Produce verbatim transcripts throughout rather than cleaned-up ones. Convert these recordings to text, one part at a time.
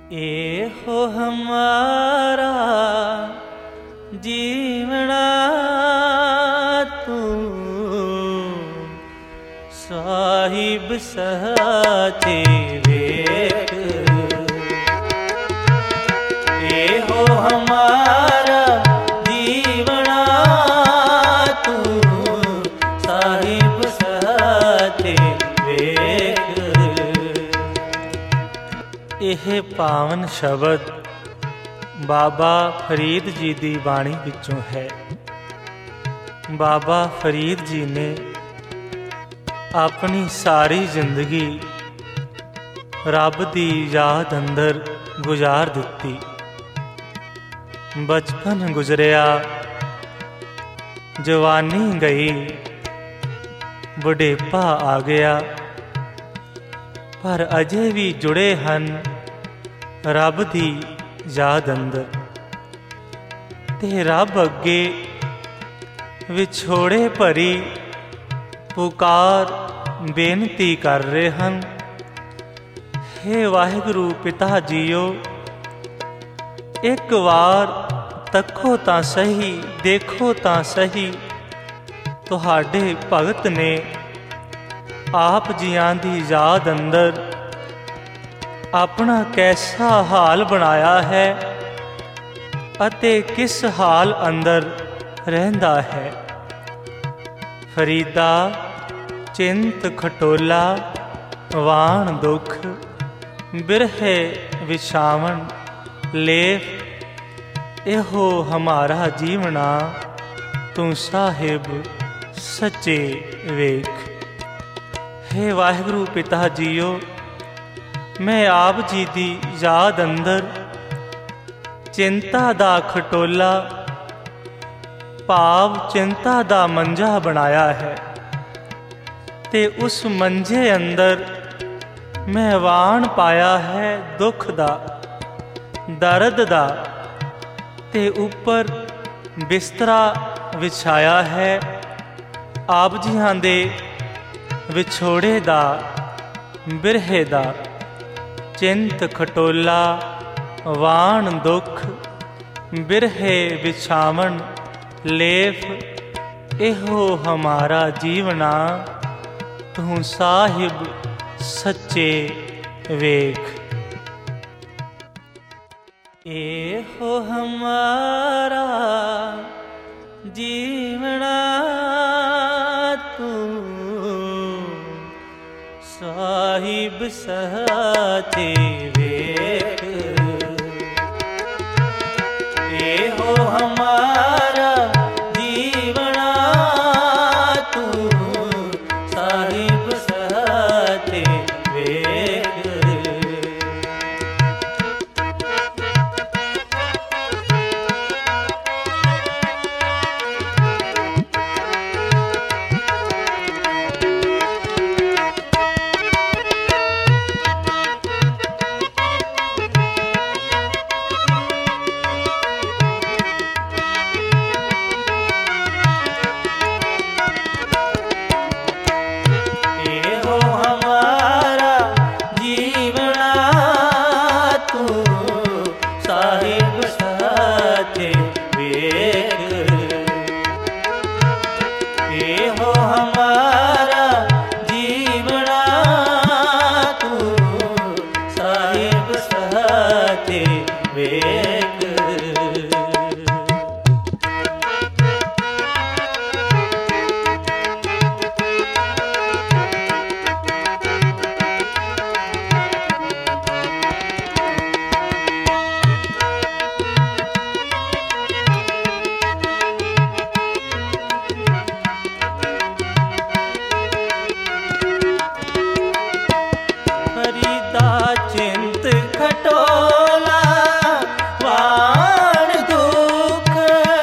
ए हो हमारा जीवना तू साहिब साचे वेख। ए हो हमारा जीवना तू साहिब साचे वेख। यह पावन शब्द बाबा फरीद जी की बाणी विचों है। बाबा फरीद जी ने अपनी सारी जिंदगी रब की याद अंदर गुजार दिती। बचपन गुजरिया, जवानी गई, बुढ़ेपा आ गया, पर अजे भी जुड़े हन रब की याद अंदर। ते रब अगे विछोड़े भरी पुकार बेनती कर रहे हैं। हे वाहिगुरु पिता जीओ, एक बार तको तां सही, देखो तां सही, तुहाडे भगत ने आप जियां दी याद अंदर अपना कैसा हाल बनाया है अते किस हाल अंदर रहंदा है। फरीदा चिंत खटोला वाण दुख, बिरहे विछावन लेफ। एहो हमारा जीवना तू साहिब सच्चे वेख। हे वाहिगुरु पिता जीओ, मैं आप जी दी याद अंदर चिंता दा खटोला भाव चिंता दा मंजा बनाया है। ते उस मंजे अंदर मैं वाण पाया है दुख दा, दर्द दा। ते ऊपर बिस्तरा विछाया है आप जिहां दे विछोड़े दा, बिरहे दा। चिंत खटोला वाण दुख, बिरहे विछावन लेफ। एहो हमारा जीवना तू साहिब सच्चे वेख। एहो हमारा जीवना तू साहिब साचे वेख। ए हो हमारा जीवना तू साहिब साचे वेख। चिंत खटोला वाण दुख,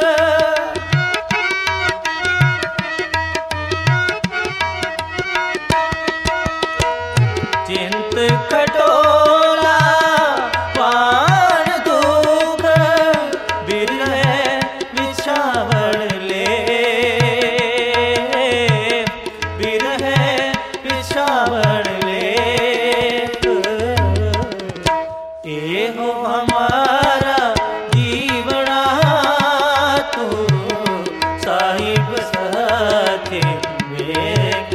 चिंत खटोला वाण दुख, बिरहे विछावन ले, बिरहे विछावन ले। ये हो हमारा जीवना तू साहिब साथे वेख।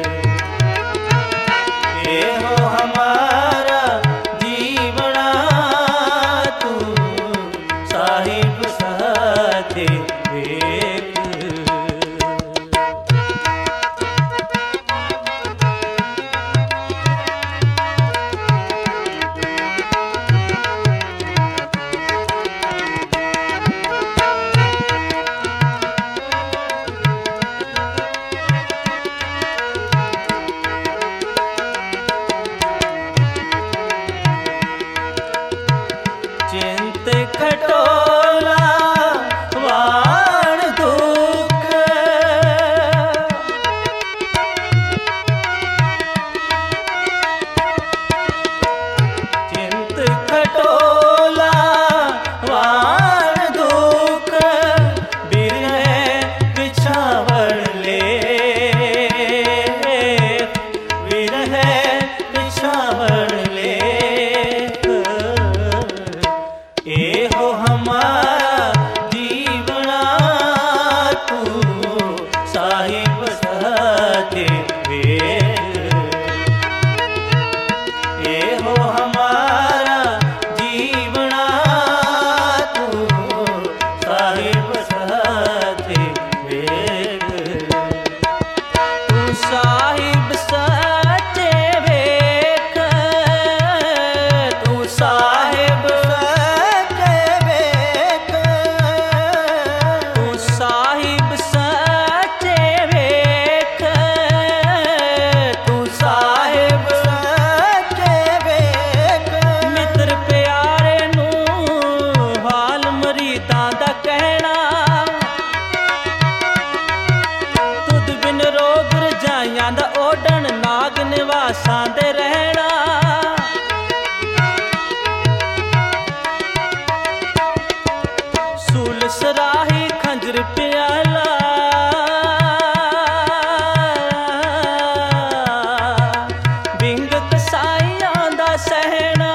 ये हो हमारा जीवना तू साहिब साथे वेख। चिंत खटोला वाण दुख, चिंत खटोला वाण दुख, बिरह बिछावण ले, बिरह बिछावण ले। ये हो हमारा जीवना तू साहिब साथे वेख। ये हो हमारा जीवना तू साहिब साथे वेख। तू साहिब साथे वेख, तू साहिब ओढ़न नाग निवासां दे रहना। सूल सराही खंजर प्याला, बिंग कसाइयां दा सहना।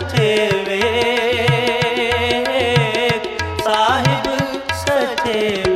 साहिब सचे